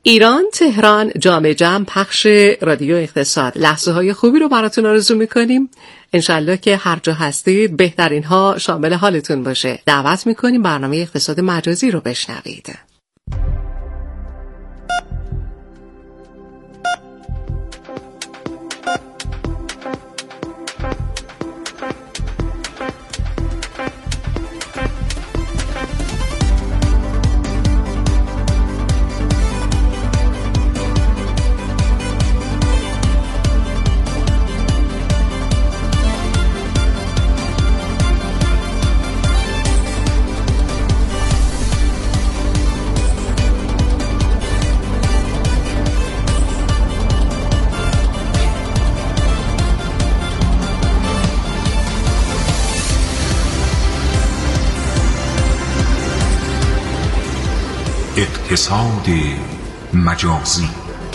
ایران، تهران، جامع جمع، پخش رادیو اقتصاد. لحظه های خوبی رو براتون آرزو میکنیم. انشالله که هر جا هستید بهترین ها شامل حالتون باشه. دعوت میکنیم برنامه اقتصاد مجازی رو بشنوید. اقتصاد مجازی.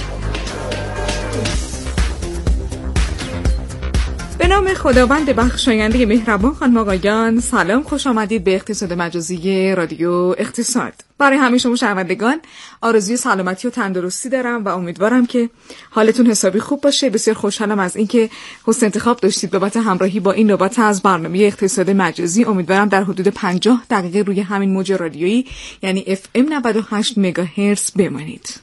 به نام خداوند بخشاینده مهربان. خانم آقایان سلام، خوش آمدید به اقتصاد مجازی رادیو اقتصاد. برای همه شما شنوندگان آرزوی سلامتی و تندرستی دارم و امیدوارم که حالتون حسابی خوب باشه. بسیار خوشحالم از اینکه حسن انتخاب داشتید بابت همراهی با این نوبت از برنامه اقتصاد مجازی. امیدوارم در حدود 50 دقیقه روی همین موج رادیویی یعنی FM 98 مگاهرتز بمانید.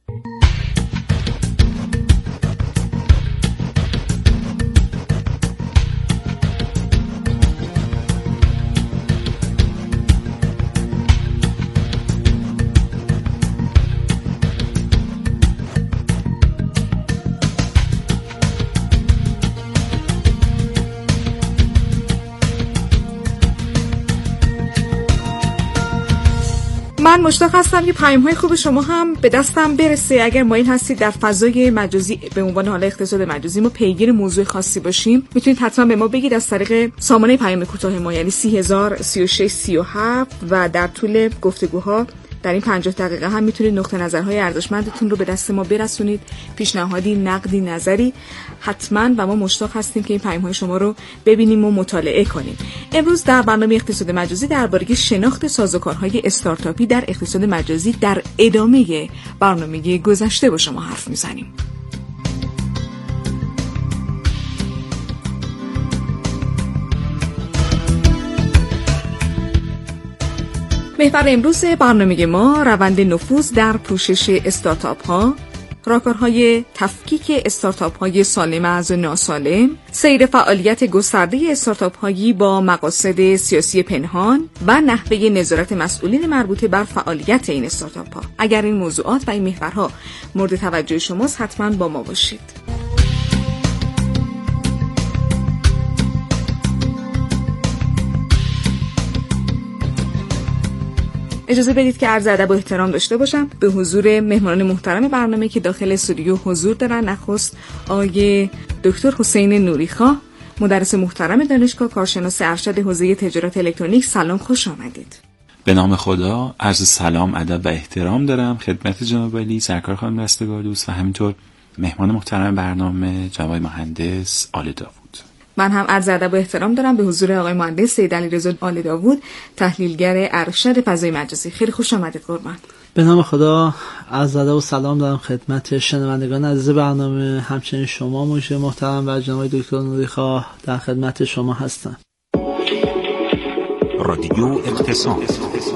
من مشتاق هستم که پیام‌های خوب شما هم به دستم برسه. اگر مایل هستید در فضای مجازی به عنوان حالا اقتصاد مجازی ما پیگیر موضوع خاصی باشیم، میتونید حتما به ما بگید از طریق سامانه پیام کوتاه ما یعنی 3003637 و در طول گفتگوها در این 50 دقیقه هم میتونید نقطه نظرهای ارزشمندتون رو به دست ما برسونید، پیشنهادی، نقدی، نظری حتما، و ما مشتاق هستیم که این پیام‌های شما رو ببینیم و مطالعه کنیم. امروز در برنامه اقتصاد مجازی درباره شناخت سازوکارهای استارتاپی در اقتصاد مجازی در ادامه برنامه گذشته با شما حرف میزنیم. محور امروز برنامه ما روند نفوذ در پوشش استارتاپ ها، راهکارهای تفکیک استارتاپ های سالم از ناسالم، سیر فعالیت گسترده استارتاپ هایی با مقاصد سیاسی پنهان و نحوه نظارت مسئولین مربوطه بر فعالیت این استارتاپ ها. اگر این موضوعات و این محورها مورد توجه شماست حتما با ما باشید. اجازه بدید که عرض ادب و احترام داشته باشم به حضور مهمانان محترم برنامه که داخل استودیو حضور دارن. نخست آقای دکتر حسین نوریخواه، مدرس محترم دانشگاه، کارشناس ارشد حوزه تجارت الکترونیک. سلام، خوش آمدید. به نام خدا عرض سلام، ادب و احترام دارم خدمت جناب علی سرکار خانم رستگار و همینطور مهمان محترم برنامه جناب مهندس آل داوود. من هم عرض ادب و احترام دارم به حضور آقای مهندس سید علیرضا آل داوود، تحلیلگر ارشد فضای مجازی. خیلی خوش آمدید قربان. به نام خدا عرض ادب و سلام دارم خدمت شنوندگان عزیز برنامه، همچنین شما مجری محترم و جناب دکتر نوریخواه در خدمت شما هستم. رادیو اقتصاد،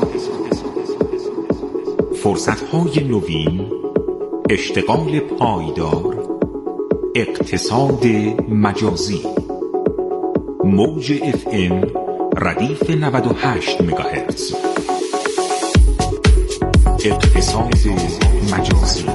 فرصت‌های نوین، اشتغال پایدار، اقتصاد مجازی. موج FM ردیف 98 مگاهرتز. اقتصاد مجازی.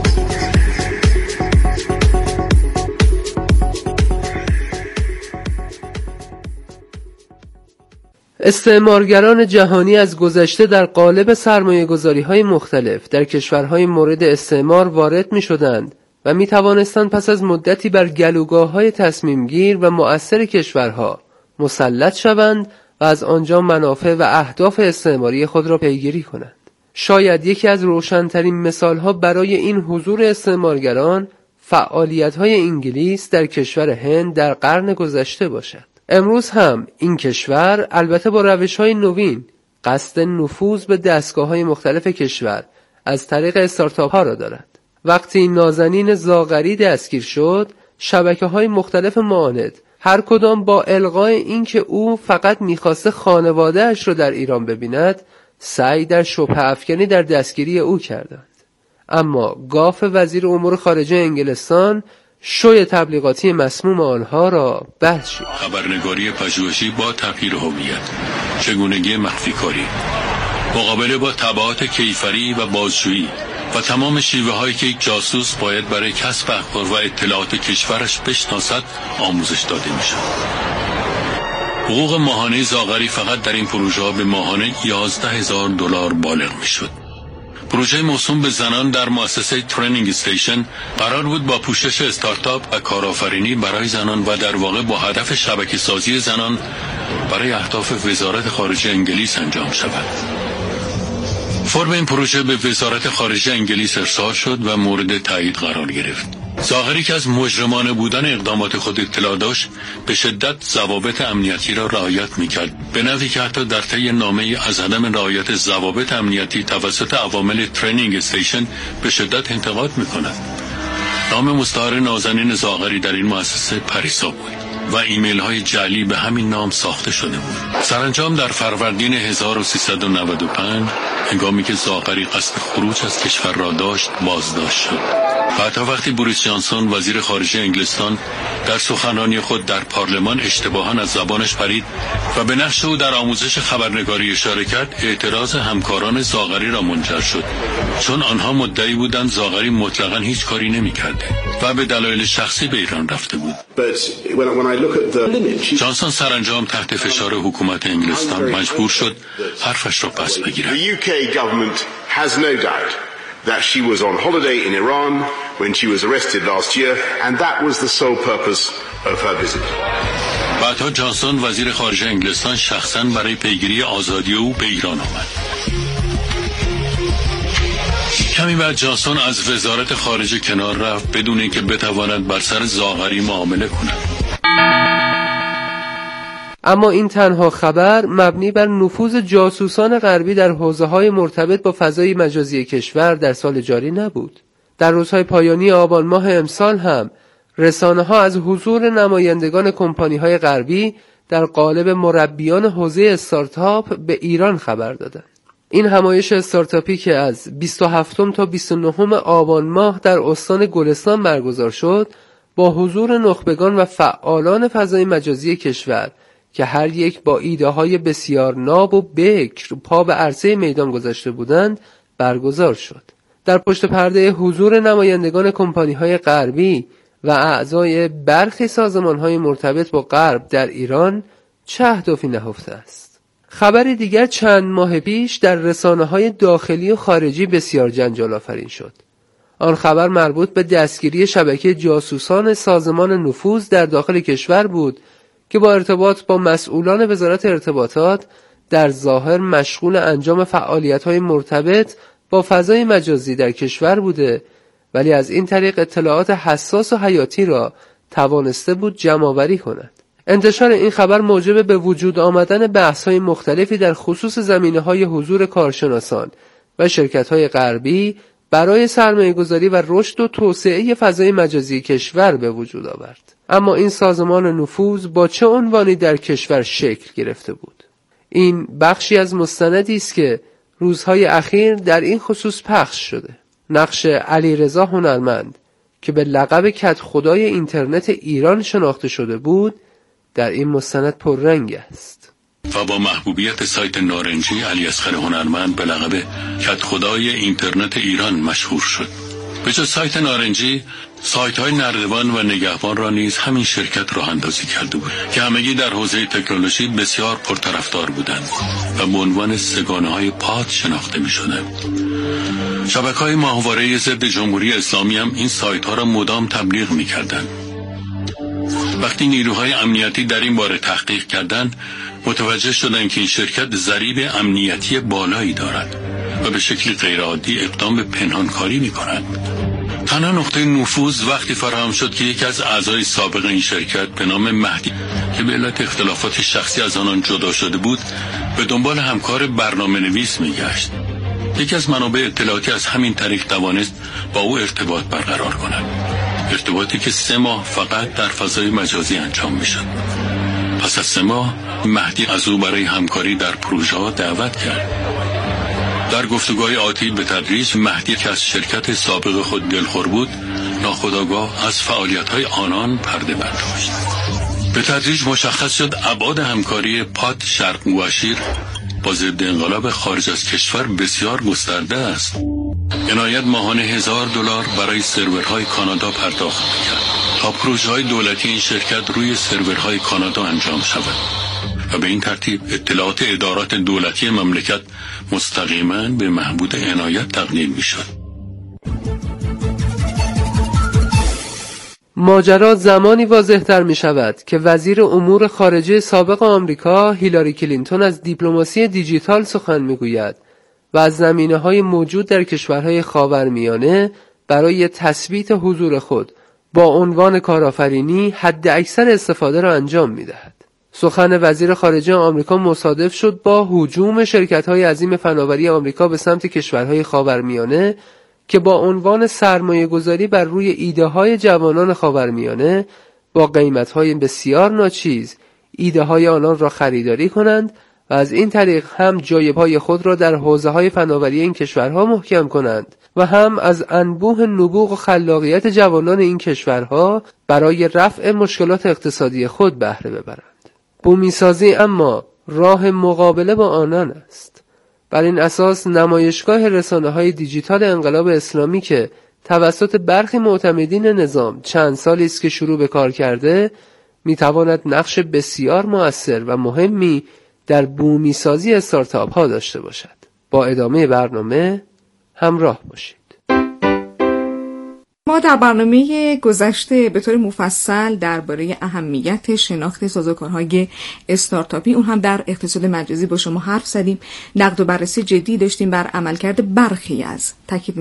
استعمارگران جهانی از گذشته در قالب سرمایه‌گذاری‌های مختلف در کشورهای مورد استعمار وارد می‌شدند و می‌توانستند پس از مدتی بر گلوگاه‌های تصمیم‌گیر و مؤثر کشورها مسلط شوند و از آنجا منافع و اهداف استعماری خود را پیگیری کنند. شاید یکی از روشن‌ترین مثال‌ها برای این حضور استعمارگران فعالیت‌های انگلیس در کشور هند در قرن گذشته باشد. امروز هم این کشور البته با روش‌های نوین قصد نفوذ به دستگاه‌های مختلف کشور از طریق استارتاپ‌ها را دارد. وقتی نازنین زاغری دستگیر شد، شبکه‌های مختلف معاند هر کدام با الغای اینکه او فقط می‌خواسته خانواده‌اش رو در ایران ببیند، سعی در شبهه افکنی در دستگیری او کردند. اما گاف وزیر امور خارجه انگلستان شوی تبلیغاتی مسموم آنها را بست. خبرنگاری پژوهشی با تغییر هویت، چگونگی مخفی کاری، مقابله با تبعات کیفری و بازجویی و تمام شیوه هایی که یک جاسوس باید برای کسب اخبار و اطلاعات کشورش بشناسد آموزش داده می شود. حقوق ماهانه زاغری فقط در این پروژه ها به ماهانه $11,000 بالغ می شد. پروژه موسوم به زنان در مؤسسه ترینینگ استیشن قرار بود با پوشش استارتاپ و کارآفرینی برای زنان و در واقع با هدف شبکه سازی زنان برای اهداف وزارت خارجه انگلیس انجام شود. فرم این پروژه به وزارت خارجه انگلیس ارسال شد و مورد تایید قرار گرفت. زاغری که از مجرمانه بودن اقدامات خود اطلاع داشت، به شدت ضوابط امنیتی را رعایت می‌کرد، به نحوی که حتی در طی نامه‌ای از عدم رعایت ضوابط امنیتی توسط عوامل ترینینگ استیشن به شدت انتقاد می‌کند. نام مستعار نازنین زاغری در این مؤسسه پریسا بود و ایمیل های جعلی به همین نام ساخته شده بود. سرانجام در فروردین 1395 هنگامی که زاغری قصد خروج از کشور را داشت بازداشت شد. بعدها وقتی بوریس جانسون وزیر خارجه انگلستان در سخنرانی خود در پارلمان اشتباهاً از زبانش پرید و به نقش او در آموزش خبرنگاری اشاره کرد، اعتراض همکاران زاغری را منجر شد، چون آنها مدعی بودند زاغری مطلقاً هیچ کاری نمی‌کرده و به دلایل شخصی به ایران رفته بود. جانسون سرانجام تحت فشار حکومت انگلستان مجبور شد حرفش را پس بگیرد. That she was on holiday in Iran when she was arrested last year, and that was the sole purpose of her visit. بعدها جانسون وزیر خارجه انگلستان شخصاً برای پیگیری آزادی او به ایران آمد. کمی بعد جانسون از وزارت خارجه کنار رفت بدون اینکه بتواند بر سر زاغری معامله کند. اما این تنها خبر مبنی بر نفوذ جاسوسان غربی در حوزه‌های مرتبط با فضای مجازی کشور در سال جاری نبود. در روزهای پایانی آبان ماه امسال هم رسانه‌ها از حضور نمایندگان کمپانی‌های غربی در قالب مربیان حوزه استارتاپ به ایران خبر دادند. این همایش استارتاپی که از 27 تا 29 آبان ماه در استان گلستان برگزار شد، با حضور نخبگان و فعالان فضای مجازی کشور که هر یک با ایده‌های بسیار ناب و بکر پا به عرصه میدان گذاشته بودند برگزار شد. در پشت پرده حضور نمایندگان کمپانی‌های غربی و اعضای برخی سازمان‌های مرتبط با غرب در ایران چه اهدافی نهفته است؟ خبری دیگر چند ماه پیش در رسانه‌های داخلی و خارجی بسیار جنجال آفرین شد. آن خبر مربوط به دستگیری شبکه جاسوسان سازمان نفوذ در داخل کشور بود که با ارتباط با مسئولان وزارت ارتباطات در ظاهر مشغول انجام فعالیت‌های مرتبط با فضای مجازی در کشور بوده، ولی از این طریق اطلاعات حساس و حیاتی را توانسته بود جمع‌آوری کند. انتشار این خبر موجب به وجود آمدن بحث‌های مختلفی در خصوص زمینه‌های حضور کارشناسان و شرکت‌های غربی برای سرمایه‌گذاری و رشد و توسعه فضای مجازی کشور به وجود آورد. اما این سازمان نفوذ با چه عنوانی در کشور شکل گرفته بود؟ این بخشی از مستندی است که روزهای اخیر در این خصوص پخش شده. نقش علیرضا هنرمند که به لقب کدخدای اینترنت ایران شناخته شده بود در این مستند پررنگ است. و با محبوبیت سایت نارنجی، علیاصغر هنرمند به لقب کدخدای اینترنت ایران مشهور شد. به جز سایت نارنجی، سایت های نردبان و نگهبان را نیز همین شرکت راه اندازی کرده بود که همگی در حوزه تکنولوژی بسیار پرطرفدار بودند و به عنوان سگانه های پاد شناخته می شدند. شبکه های ماهواره ضد جمهوری اسلامی هم این سایت ها را مدام تبلیغ می کردند. وقتی نیروهای امنیتی در این باره تحقیق کردند، متوجه شدند که این شرکت ضریب امنیتی بالایی دارد و به شکل غیرعادی اقدام به پنهانکاری می کند. تنها نقطه نفوذ وقتی فراهم شد که یکی از اعضای سابق این شرکت به نام مهدی که به علت اختلافات شخصی از آنان جدا شده بود، به دنبال همکار برنامه نویس می گشت. یکی از منابع اطلاعاتی از همین طریق توانست با او ارتباط برقرار کند، ارتباطی که 3 ماه فقط در فضای مجازی انجام میشد. پس از 3 ماه مهدی از او برای همکاری در پروژه‌ها دعوت کرد. در گفتگوهای آتی به تدریج مهدی که از شرکت سابق خود دلخور بود، ناخودآگاه از فعالیت‌های آنان پرده برداشت. به تدریج مشخص شد ابعاد همکاری پات شرق مباشر با ضد انقلاب خارج از کشور بسیار گسترده است. عنایت ماهانه $1000 برای سرورهای کانادا پرداخت می‌کرد تا پروژه‌های دولتی این شرکت روی سرورهای کانادا انجام شود و به این ترتیب اطلاعات ادارات دولتی مملکت مستقیما به محمود عنایت تقدیم می‌شد. ماجرا زمانی واضح‌تر می‌شود که وزیر امور خارجه سابق آمریکا هیلاری کلینتون از دیپلماسی دیجیتال سخن می‌گوید و از زمینه‌های موجود در کشورهای خاورمیانه برای تثبیت حضور خود با عنوان کارآفرینی حد اکثر استفاده را انجام می‌دهد. سخن وزیر خارجه آمریکا مصادف شد با هجوم شرکت‌های عظیم فناوری آمریکا به سمت کشورهای خاورمیانه که با عنوان سرمایه‌گذاری بر روی ایده‌های جوانان خاورمیانه با قیمت‌های بسیار ناچیز ایده‌های آنان را خریداری کنند و از این طریق هم جایب‌های خود را در حوزه‌های فناوری این کشورها محکم کنند و هم از انبوه نبوغ و خلاقیت جوانان این کشورها برای رفع مشکلات اقتصادی خود بهره ببرند. بومیسازی اما راه مقابله با آنان است. بر این اساس نمایشگاه رسانه‌های دیجیتال انقلاب اسلامی که توسط برخی معتمدین نظام چند سالی است که شروع به کار کرده، می‌تواند نقش بسیار مؤثر و مهمی در بومیسازی استارتاپ‌ها داشته باشد. با ادامه برنامه همراه باشید. ما در برنامه گذشته به طور مفصل درباره اهمیت شناخت سازوکارهای استارتاپی اون هم در اقتصاد مجازی با شما حرف زدیم. نقد و بررسی جدی داشتیم بر عملکرد برخی از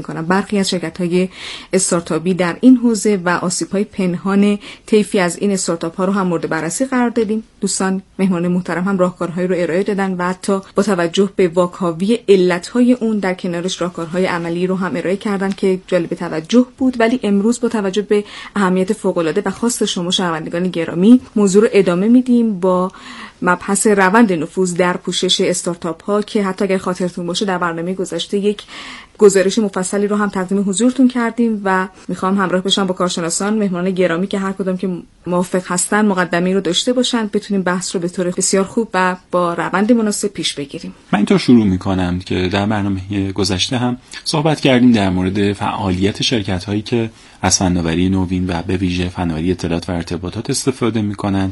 شرکت‌های استارتاپی در این حوزه و آسیب‌های پنهان طیفی از این استارتاپ‌ها رو هم مورد بررسی قرار دادیم. دوستان مهمان محترم هم راهکارهایی رو ارائه دادن و حتی با توجه به واکاوی علت‌های اون در کنارش راهکارهای عملی رو هم ارائه کردن که جالب توجه بود. ولی امروز با توجه به اهمیت فوق‌العاده و خاص شما شنوندگان گرامی موضوع رو ادامه میدیم با مبحث روند نفوذ در پوشش استارتاپ ها که حتی اگر خاطرتون باشه در برنامه گذشته یک گزارش مفصلی رو هم تقدیم حضورتون کردیم و میخوام همراه بشم با کارشناسان مهمان گرامی که هر کدام که موافق هستن مقدمه‌ای رو داشته باشن بتونیم بحث رو به طور بسیار خوب و با روند مناسب پیش بگیریم. من اینطور شروع میکنم که در برنامه گذشته هم صحبت کردیم در مورد فعالیت شرکت هایی که از فناوری نوین و به ویژه فناوری اطلاعات و ارتباطات استفاده میکنند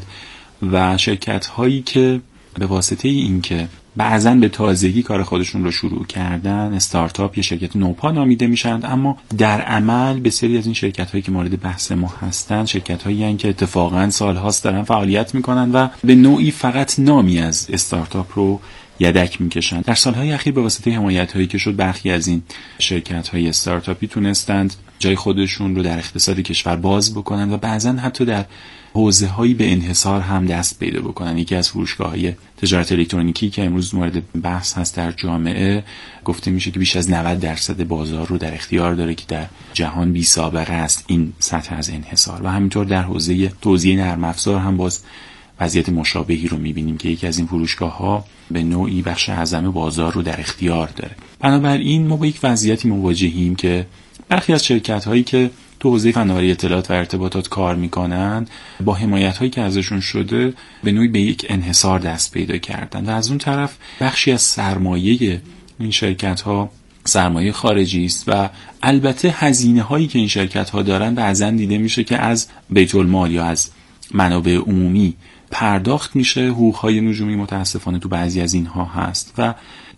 و شرکت هایی که به واسطه این که بعضاً به تازگی کار خودشون رو شروع کردن استارتاپ یا شرکت نوپا نامیده میشن، اما در عمل بسیاری از این شرکت هایی که مورد بحث ما هستن شرکت هایی هستند که اتفاقاً سالهاست دارن فعالیت میکنن و به نوعی فقط نامی از استارتاپ رو یدک میکشن. در سالهای اخیر به واسطه حمایت هایی که شد برخی از این شرکت های استارتاپی تونستند جای خودشون رو در اقتصاد کشور باز بکنن و بعضاً حتی در حوزه هایی به انحصار هم دست پیدا بکنن. یکی از فروشگاه‌های تجارت الکترونیکی که امروز مورد بحث هست در جامعه گفته میشه که بیش از 90% بازار رو در اختیار داره که در جهان بی سابقه است این سطح از انحصار. و همینطور در حوزه توزیع نرم افزار هم باز وضعیت مشابهی رو میبینیم که یکی از این فروشگاه‌ها به نوعی بخش اعظم بازار رو در اختیار داره. بنابراین ما با یک وضعیتی مواجهیم که برخی از شرکت‌هایی که تو حوزه فناوری اطلاعات و ارتباطات کار میکنن با حمایت‌هایی که ازشون شده به نوعی به یک انحصار دست پیدا کردن و از اون طرف بخشی از سرمایه این شرکت‌ها سرمایه خارجی است و البته هزینه‌هایی که این شرکت‌ها دارن بعضاً دیده میشه که از بیت المال یا از منابع عمومی پرداخت میشه. حقوق‌های نجومی متاسفانه تو بعضی از اینها هست و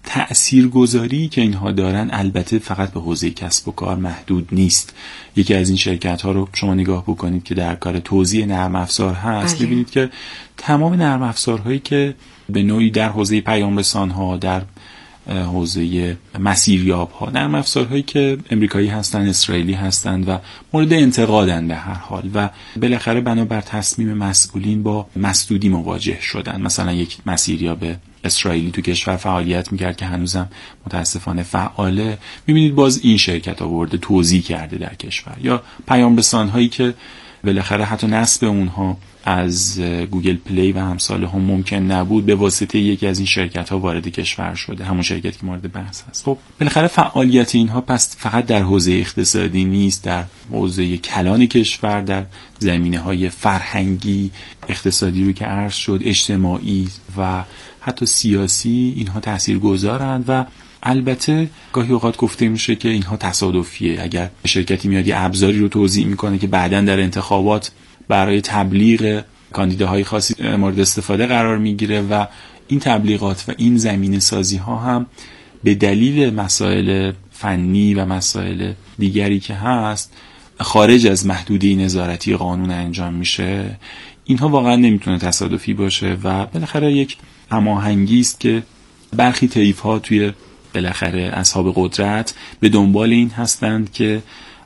تأثیرگذاری که اینها دارن البته فقط به حوزه کسب و کار محدود نیست. یکی از این شرکت ها رو شما نگاه بکنید که در کار توزیع نرم افزار هست، ببینید که تمام نرم افزارهایی که به نوعی در حوزه پیام رسان ها، در حوزه مسیریاب ها، نرم افزارهایی که امریکایی هستن، اسرائیلی هستند و مورد انتقادن به هر حال و بالاخره بنابر تصمیم مسئولین با مسدودی مواجه شدن. مثلا یک مسیریاب اسرائیلی تو کشور فعالیت میکرد که هنوزم متاسفانه فعاله، میبینید باز این شرکت آورده توزیع کرده در کشور. یا پیام رسان‌هایی که بالاخره حتی نصب اونها از گوگل پلی و امثال هم ممکن نبود، به واسطه یکی از این شرکت ها وارد کشور شده، همون شرکتی که مورد بحث هست. خب بالاخره فعالیت اینها پس فقط در حوزه اقتصادی نیست، در حوزه کلان کشور، در زمینه های فرهنگی، اقتصادی رو که عرض شد، اجتماعی و حتی سیاسی اینها تاثیرگذارند. و البته گاهی اوقات گفته میشه که اینها تصادفیه. اگر شرکتی میاد یه ابزاری رو توزیع میکنه که بعداً در انتخابات برای تبلیغ کاندیداهای خاصی مورد استفاده قرار میگیره و این تبلیغات و این زمینه سازی ها هم به دلیل مسائل فنی و مسائل دیگری که هست خارج از محدوده نظارتی قانون انجام میشه، اینها واقعا نمیتونه تصادفی باشه و بالاخره یک هماهنگی است که برخی طیف ها توی بالاخره اصحاب قدرت به دنبال این هستند که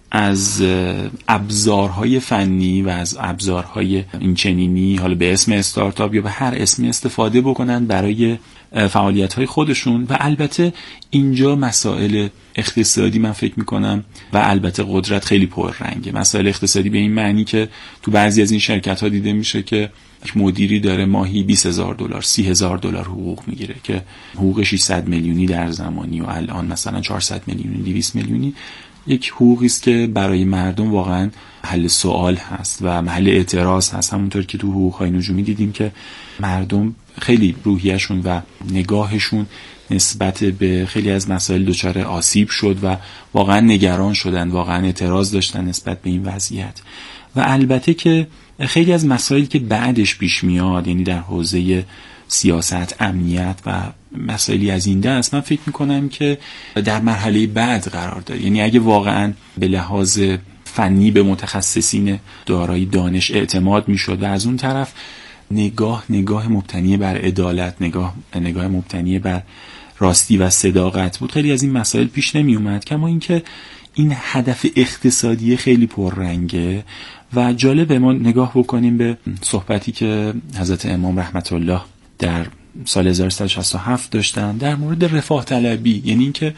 از ابزارهای فنی و از ابزارهای اینچنینی، حالا به اسم استارتاپ یا به هر اسمی، استفاده بکنن برای فعالیت‌های خودشون. و البته اینجا مسائل اقتصادی من فکر می‌کنم و البته قدرت خیلی پررنگه. مسائل اقتصادی به این معنی که تو بعضی از این شرکت‌ها دیده میشه که یک مدیری داره ماهی $20,000 $30,000 حقوق میگیره که حقوق 600 میلیونی در زمانی و الان مثلا 400 میلیونی 200 میلیونی یک حقوقی است که برای مردم واقعا محل سوال هست و محل اعتراض هست. همونطور که تو حقوق‌های نجومی دیدیم که مردم خیلی روحیه‌شون و نگاهشون نسبت به خیلی از مسائل دچار آسیب شد و واقعا نگران شدن، واقعا اعتراض داشتن نسبت به این وضعیت. و البته که خیلی از مسائلی که بعدش پیش میاد، یعنی در حوزه سیاست، امنیت و مسائلی از این دست، من فکر میکنم که در مرحله بعد قرار داره. یعنی اگه واقعا به لحاظ فنی به متخصصین دارای دانش اعتماد میشد و از اون طرف نگاه مبتنی بر عدالت، نگاه مبتنی بر راستی و صداقت بود، خیلی از این مسائل پیش نمی اومد. کما اینکه این هدف اقتصادی خیلی پررنگه و جالبه ما نگاه بکنیم به صحبتی که حضرت امام رحمت الله در سال 1367 داشتن در مورد رفاه طلبی، یعنی اینکه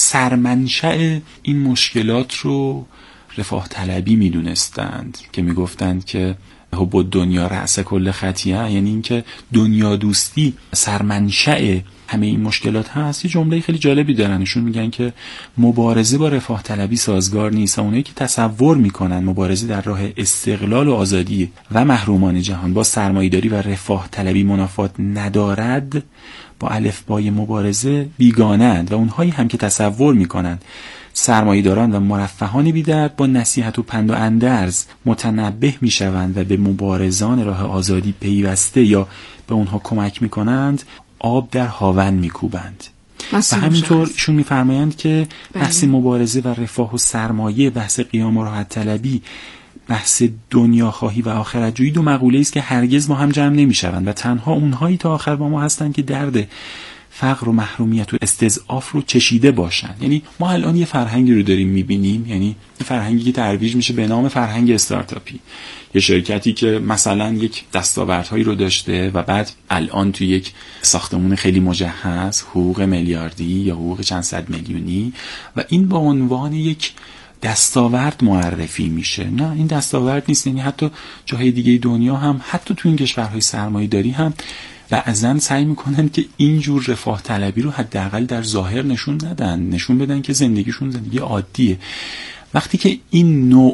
سرمنشأ این مشکلات رو رفاه طلبی میدونستند که میگفتند که حب الدنیا رأس کل خطیئه، یعنی اینکه دنیا دوستی سرمنشأ همه این مشکلات هست. یه جمله خیلی جالبی دارن، نشون میگن که مبارزه با رفاه طلبی سازگار نیست. اونایی که تصور میکنن مبارزه در راه استقلال و آزادی و محرومان جهان با سرمایه‌داری و رفاه طلبی منافات ندارد، با الفبای مبارزه بیگانه‌اند. و اونهایی هم که تصور میکنن سرمایه‌داران و مرفهان بی‌درد با نصیحت و پند و اندرز متنبه میشوند و به مبارزان راه آزادی پیوسته یا به اونها کمک میکنند، آب در هاون میکوبند. و همینطور ایشون میفرمایند که بحث مبارزه و رفاه و سرمایه، بحث قیام و راحت طلبی، بحث دنیا خواهی و آخرت جویی دو مقوله است که هرگز با هم جمع نمیشوند و تنها اونهایی تا آخر با ما هستند که درد فقر و محرومیت و استضعاف رو چشیده باشن. یعنی ما الان یه فرهنگی رو داریم میبینیم، یعنی یه فرهنگی که ترویج میشه به نام فرهنگ استارتاپی. یه شرکتی که مثلا یک دستاوردهایی رو داشته و بعد الان تو یک ساختمون خیلی مجهز حقوق میلیاردی یا حقوق چند صد میلیونی و این با عنوان یک دستاورد معرفی میشه. نه، این دستاورد نیست. یعنی حتی جاهای دیگه دنیا هم، حتی تو این کشورهای سرمایه‌داری هم بعضن سعی میکنن که اینجور رفاه طلبی رو حداقل در ظاهر نشون بدن که زندگیشون زندگی عادیه. وقتی که این نوع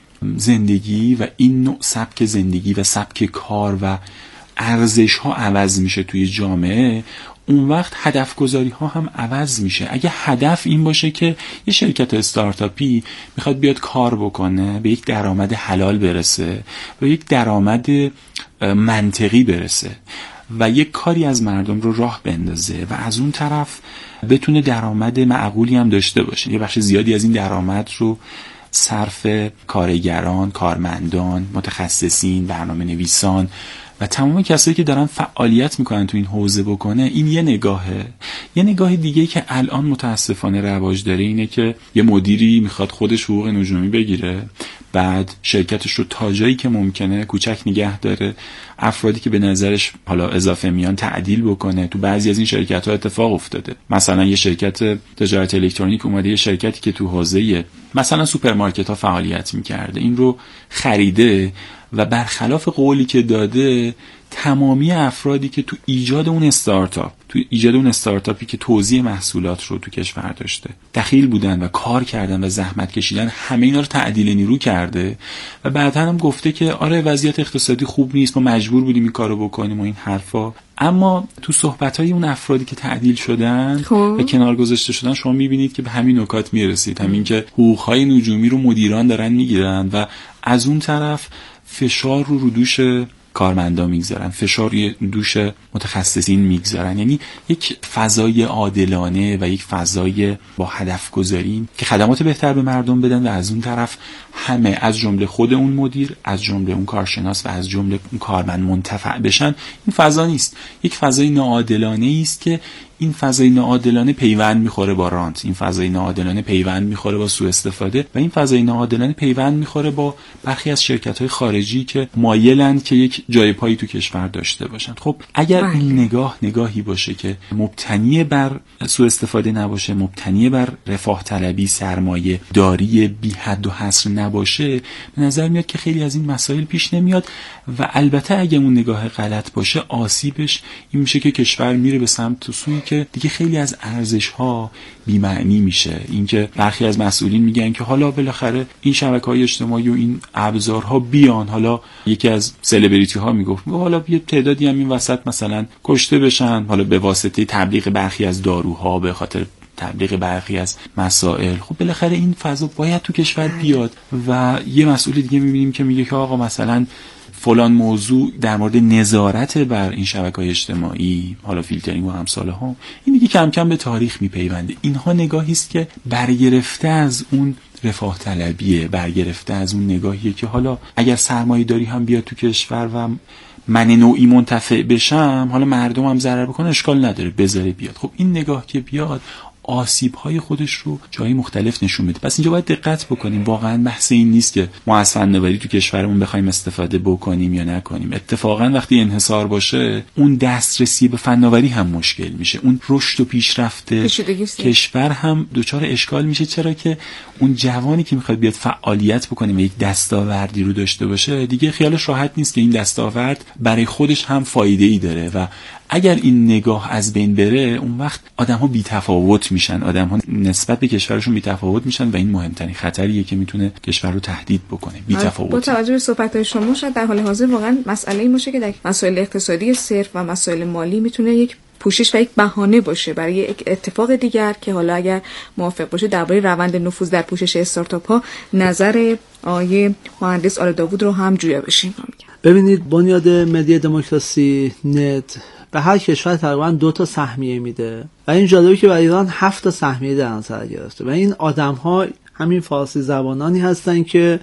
زندگی و این نوع سبک زندگی و سبک کار و ارزش ها عوض میشه توی جامعه، اون وقت هدف گذاری ها هم عوض میشه. اگه هدف این باشه که یه شرکت استارتاپی میخواد بیاد کار بکنه، به یک درآمد حلال برسه، به یک درآمد منطقی برسه و یک کاری از مردم رو راه بندازه و از اون طرف بتونه درآمد معقولی هم داشته باشه، یه بخش زیادی از این درآمد رو صرف کارگران، کارمندان، متخصصین، برنامه نویسان و تمام کسایی که دارن فعالیت میکنن تو این حوزه بکنه، این یه نگاهه. یه نگاه دیگه که الان متاسفانه رواج داره اینه که یه مدیری میخواد خودش حقوق نجومی بگیره، بعد شرکتش رو تا جایی که ممکنه کوچک نگه داره، افرادی که به نظرش حالا اضافه میان تعدیل بکنه. تو بعضی از این شرکت‌ها اتفاق افتاده، مثلا یه شرکت تجارت الکترونیک اومده یه شرکتی که تو حوزه مثلا سوپرمارکت‌ها فعالیت می‌کرده این رو خریده و برخلاف قولی که داده تمامی افرادی که تو ایجاد اون استارتاپی که توزیع محصولات رو تو کشور داشته دخیل بودن و کار کردن و زحمت کشیدن، همه اینا رو تعدیل نیرو کرده و بعدا هم گفته که آره وضعیت اقتصادی خوب نیست، ما مجبور بودیم این کارو بکنیم و این حرفا. اما تو صحبت‌های اون افرادی که تعدیل شدن و کنار گذاشته شدن شما می‌بینید که به همین نکات میرسید، همین که حقوق‌های نجومی رو مدیران دارن میگیرن و از اون طرف فشار رو دوش کارمندا میگذارن، فشار دوش متخصصین میگذارن. یعنی یک فضای عادلانه و یک فضای با هدف گذاری که خدمات بهتر به مردم بدن و از اون طرف همه از جمله خود اون مدیر، از جمله اون کارشناس و از جمله اون کارمند منتفع بشن. این فضا نیست، یک فضای ناعادلانه است که این فضای ناعادلانه پیوند میخوره با رانت، این فضای ناعادلانه پیوند میخوره با سوء استفاده و این فضای ناعادلانه پیوند میخوره با برخی از شرکت‌های خارجی که مایلند که یک جای پایی تو کشور داشته باشن. خب اگر این نگاهی باشه که مبتنی بر سوء استفاده نباشه، مبتنی بر رفاه طلبی، سرمایه داری بی حد و حصر نباشه، به نظر میاد که خیلی از این مسائل پیش نمیاد و البته اگه اون نگاه غلط باشه آسیبش این میشه که کشور میره به سمت سویی که دیگه خیلی از ارزش‌ها بی‌معنی میشه. اینکه برخی از مسئولین میگن که حالا بالاخره این شبکه‌های اجتماعی و این ابزارها بیان، حالا یکی از سلبریتی‌ها میگفت حالا یه تعدادی هم این وسط مثلا کشته بشن، حالا به واسطه تبلیغ برخی از داروها، به خاطر تبلیغ برخی از مسائل. خب بالاخره این فضا باید تو کشور بیاد و یه مسئول دیگه میبینیم که میگه که آقا مثلا فلان موضوع در مورد نظارت بر این شبکه‌های اجتماعی، حالا فیلترینگ و امثال ها، این دیگه کم کم به تاریخ میپیونده. اینها نگاهی است که برگرفته از اون رفاه طلبیه، برگرفته از اون نگاهیه که حالا اگر سرمایه داری هم بیاد تو کشور و من نوعی منتفع بشم، حالا مردم هم ضرر بکنه، اشکال نداره، بذاره بیاد. خب این نگاه که بیاد آسیب‌های خودش رو جای مختلف نشون میده. پس اینجا باید دقت بکنیم، واقعا بحث این نیست که ما از فناوری تو کشورمون بخوایم استفاده بکنیم یا نکنیم. اتفاقا وقتی انحصار باشه اون دسترسی به فناوری هم مشکل میشه، اون رشد و پیشرفت کشور هم دچار اشکال میشه. چرا که اون جوانی که میخواد بیاد فعالیت بکنه و یک دستاوردی رو داشته باشه دیگه خیالش راحت نیست که این دستاورد برای خودش هم فایده‌ای داره و اگر این نگاه از بین بره اون وقت آدم‌ها بی‌تفاوت میشن، آدم‌ها نسبت به کشورشون بی‌تفاوت میشن و این مهمترین خطریه که میتونه کشور رو تهدید بکنه، بی‌تفاوت. با توجه به صحبت‌های شما شاید در حال حاضر واقعا مسئله این باشه که در مسائل اقتصادی صرف و مسائل مالی میتونه یک پوشش و یک بهانه باشه برای یک اتفاق دیگر که حالا اگر موافق باشه درباره روند نفوذ در پوشش استارتاپ‌ها نظر آقای مهندس آل داوود رو هم جویا بشیم. ببینید بنیاد ملی دموکراسی نت به هر کشور تقریبا 2 سهمیه میده و این جالبه که برای ایران 7 سهمیه در نظر گرفته و این آدم‌ها همین فارسی زبانانی هستن که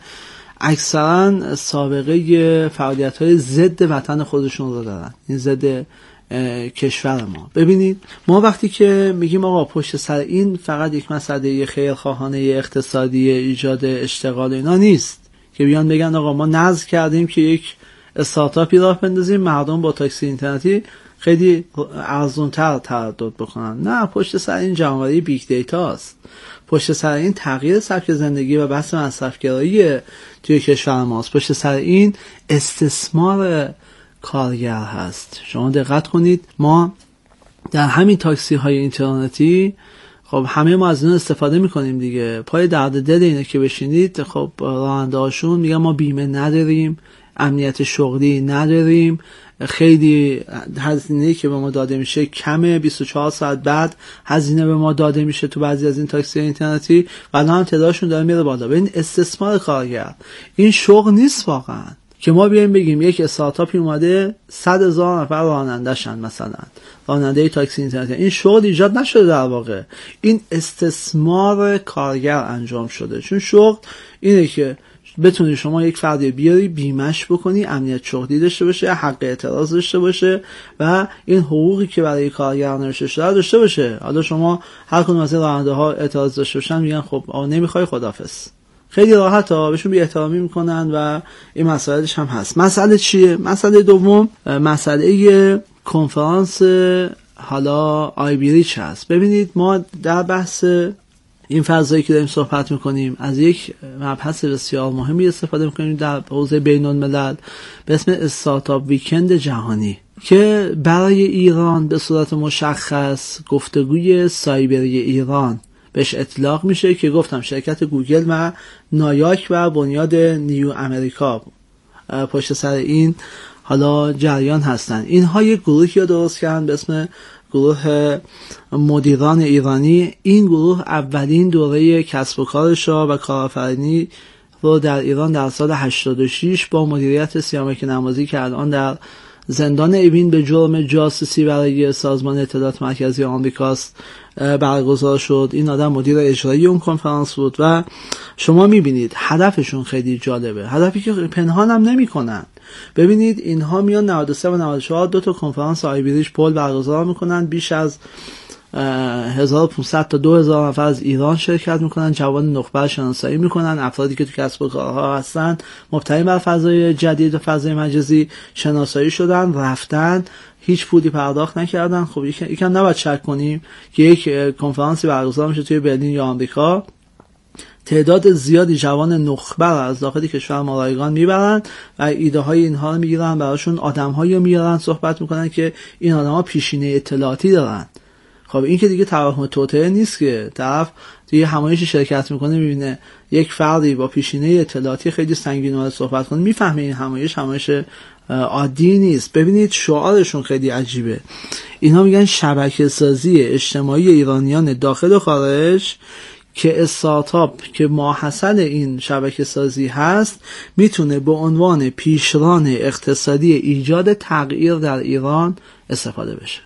اکثرا سابقه فعالیت‌های ضد وطن خودشون رو دارن، این ضد کشور ما. ببینید ما وقتی که میگیم آقا پشت سر این فقط یک مسئله خیرخواهانه اقتصادی ایجاد اشتغال اینا نیست که بیان بگن آقا ما نذر کردیم که یک استارتاپی راه بندازیم مردم با تاکسی اینترنتی خیلی ارزان‌تر تردد بکنن. نه، پشت سر این جمع‌آوری بیگ دیتا است، پشت سر این تغییر سبک زندگی و بحث مصرف‌گرایی توی کشور ماست، پشت سر این استثمار کارگر هست. شما دقت کنید ما در همین تاکسی های اینترنتی خب همه ما از اون استفاده میکنیم دیگه، پای درد دل اینه که بشینید خب راننده هاشون میگن ما بیمه نداریم، امنیت شغلی نداریم، خیلی هزینه‌ای که به ما داده میشه کمه، 24 ساعت بعد هزینه به ما داده میشه تو بعضی از این تاکسی اینترنتی و الان هم تعدادشون داره میره بالا. ببین استثمار کارگر، این شغل نیست واقعا که ما بیایم بگیم یک استارتاپی اومده 100,000 نفر راننده شن، مثلا راننده تاکسی اینترنتی، این شغل ایجاد نشده، در واقع این استثمار کارگر انجام شده. چون شغل اینه که بتونی شما یک فردی بیاری بیمش بکنی، امنیت شغلی داشته باشه، حق اعتراض داشته باشه و این حقوقی که برای کارگر نوشته شده داشته باشه. حالا شما هر کدوم از این راننده ها اعتراض داشته باشن میگن خب نمیخوای خدافظ، خیلی راحت بهشون بی احترامی میکنن و این مسائلش هم هست. مسئله چیه؟ مسئله دوم مسئله کنفرانس حالا آیبریچ هست. ببینید ما در بحث این فضایی که داریم صحبت میکنیم از یک مبحث بسیار مهمی استفاده میکنیم در حوزه بین الملل به اسم استارتاپ ویکند جهانی که برای ایران به صورت مشخص گفتگوی سایبری ایران بهش اطلاق میشه که گفتم شرکت گوگل و نایاک و بنیاد نیو امریکا پشت سر این حالا جریان هستن. اینها یک گروهی رو درست کردن به اسم گروه مدیران ایرانی. این گروه اولین دوره کسب و کارش و کارآفرینی رو در ایران در سال 86 با مدیریت سیامک نمازی که الان در زندان اوین به جرم جاسوسی برای سازمان اطلاعات مرکزی آمریکاست برگزار شد. این آدم مدیر اجرایی اون کنفرانس بود و شما میبینید هدفشون خیلی جالبه، هدفی که پنهان هم نمی کنن. ببینید اینها میان 93 و 94 دو تا کنفرانس آیبریچ پول برگزار میکنن، بیش از 1500 تا 2000 نفر از ایران شرکت میکنن، جوان نخبه شناسایی میکنن، افرادی که تو کسب و کارها هستن مبتنی بر فضای جدید و فضای مجازی شناسایی شدن، رفتن، هیچ پولی پرداخت نکردن. خب یکم نباید شک کنیم که یک کنفرانسی برگزار میشه توی برلین یا آمریکا، تعداد زیادی جوان نخبه از داخل کشور ما رایگان میبرن و ایده های اینها رو میگیرن، براشون آدم‌هایی رو میارن، صحبت میکنن که این آدم‌ها پیشینه اطلاعاتی دارن. خب این که دیگه توهم توطئه نیست که طرف توی همایش شرکت میکنه میبینه یک فردی با پیشینه اطلاعاتی خیلی سنگین اومده صحبت کنه، میفهمه این همایش عادی نیست. ببینید شعارشون خیلی عجیبه. اینا میگن شبکه سازی اجتماعی ایرانیان داخل و خارج که استارتاپ که ماحصل این شبکه سازی هست میتونه به عنوان پیشران اقتصادی ایجاد تغییر در ایران استفاده بشه.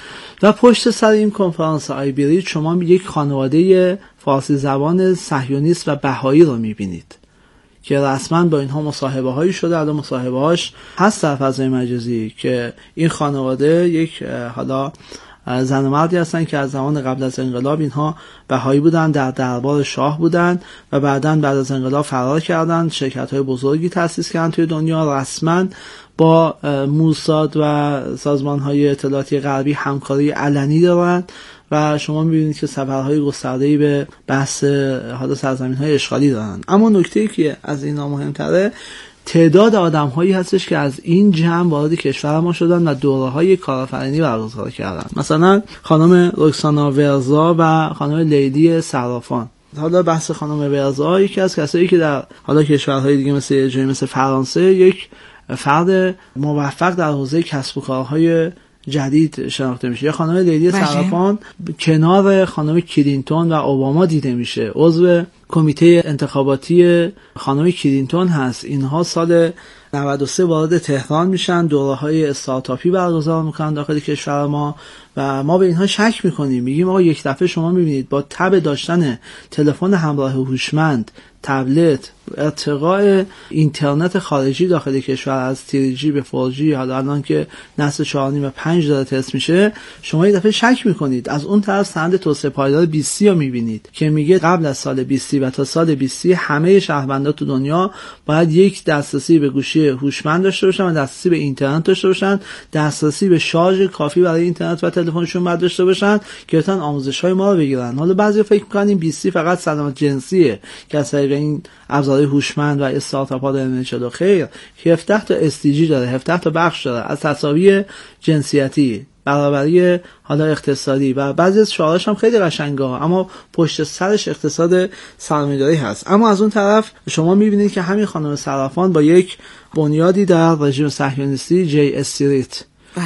و پشت سر این کنفرانس آیبریچ شما یک خانواده فارسی زبان صهیونیست و بهایی رو میبینید که رسما با اینها مصاحبه هایی شده. الان مصاحبه هاش هست در فضای مجازی که این خانواده یک حالا زن و مردی هستن که از زمان قبل از انقلاب اینها بهایی بودن، در دربار شاه بودن و بعد از انقلاب فرار کردن، شرکت های بزرگی تأسیس کردن توی دنیا، رسما با موساد و سازمان های اطلاعاتی غربی همکاری علنی دارن و شما میبینید که سفرهای گسترده‌ای به بحث حالا سرزمین های اشغالی دارن. اما نکته‌ای که از اینا مهمتره تعداد آدم‌هایی هستش که از این جمع وارد کشور ما شدن و دوره‌های کارآفرینی برگزار کردن. مثلا خانم رکسانا ورزا و خانم لیلی صرافان. حالا بحث خانم ورزا یکی از کسایی که در حالا کشورهای دیگه مثل فرانسه یک فرد موفق در حوزه کسب و کارهای جدید شناخته میشه. یا خانم لیلی صرافان کنار خانم کلینتون و اوباما دیده میشه، عضو کمیته انتخاباتی خانم کلینتون هست. اینها سال 93 وارد تهران میشن، دوره‌های استارتاپی برگزار میکنن داخل کشور ما و ما به اینها شک میکنیم، میگیم آقا یک دفعه شما میبینید با تب داشتن تلفن همراه هوشمند، تبلت، ارتقاء اینترنت خارجی داخل کشور از 3G به 4G، حالا الان که نسل 4.5 و 5 داره تست میشه، شما یک دفعه شک میکنید. از اون طرف سند توسعه پایدار 20 رو میبینید که میگه قبل از سال 20 و تا سال 20 همه شهروندان تو دنیا باید یک دسترسی به گوشی هوشمند داشته باشن و دسترسی به اینترنت داشته باشن، دسترسی به شارژ کافی برای اینترنت و تلفنشون باید داشته باشن که بتونن آموزش‌های ما رو بگیرن. حالا بعضی فکر می‌کنن 20 فقط سلامت جنسیه که از طریق این ابزارهای هوشمند و استارتاپ‌ها داره چلو. خیر، 17 تا SDG داره، 17 تا بخش داره، از تساوی جنسیتی، برابری حالا اقتصادی و بعضی از شعارش هم خیلی قشنگه، اما پشت سرش اقتصاد سرمایه‌داری هست. اما از اون طرف شما می‌بینید که همین خانم صرافان با یک بنیادی در رژیم صهیونیستی جی استریت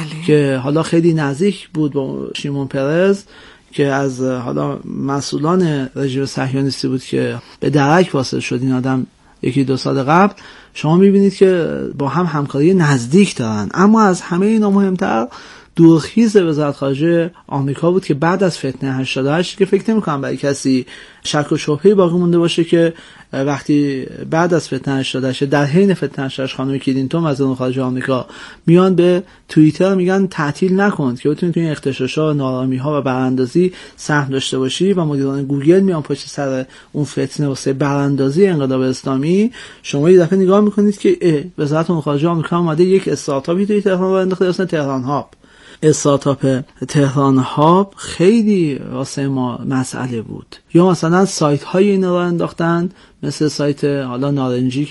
که حالا خیلی نزدیک بود با شیمون پرز که از حالا مسئولان رژیم صهیونیستی بود که به درک واصل شد این آدم 1-2 سال قبل، شما می‌بینید که با هم همکاری نزدیک دارن. اما از همه اینا مهمتر دورخیز وزارت خارجه آمریکا بود که بعد از فتنه 88 که فکر نمی‌کنم برای کسی شک و شبهه‌ای باقی مونده باشه که وقتی بعد از فتنه 88 در حین فتنه 88 خانم کلینتون وزیر خارجه آمریکا میان به توییتر میگن تعطیل نکن که بتونید توی اختشاش‌ها، نارامی‌ها و براندازی سهم داشته باشی و مدیران گوگل میان پشت سر اون فتنه واسه براندازی انقلاب اسلامی. شما یه دفعه نگاه میکنید که وزارت امور خارجه آمریکا اومده یک استارتاپی توی تهران راه انداخته، اسمش تهران هاب. استارتاپ تهران هاب خیلی واسه ما مسئله بود. یا مثلا سایت های اینا راه انداختن مثل سایت حالا نارنجی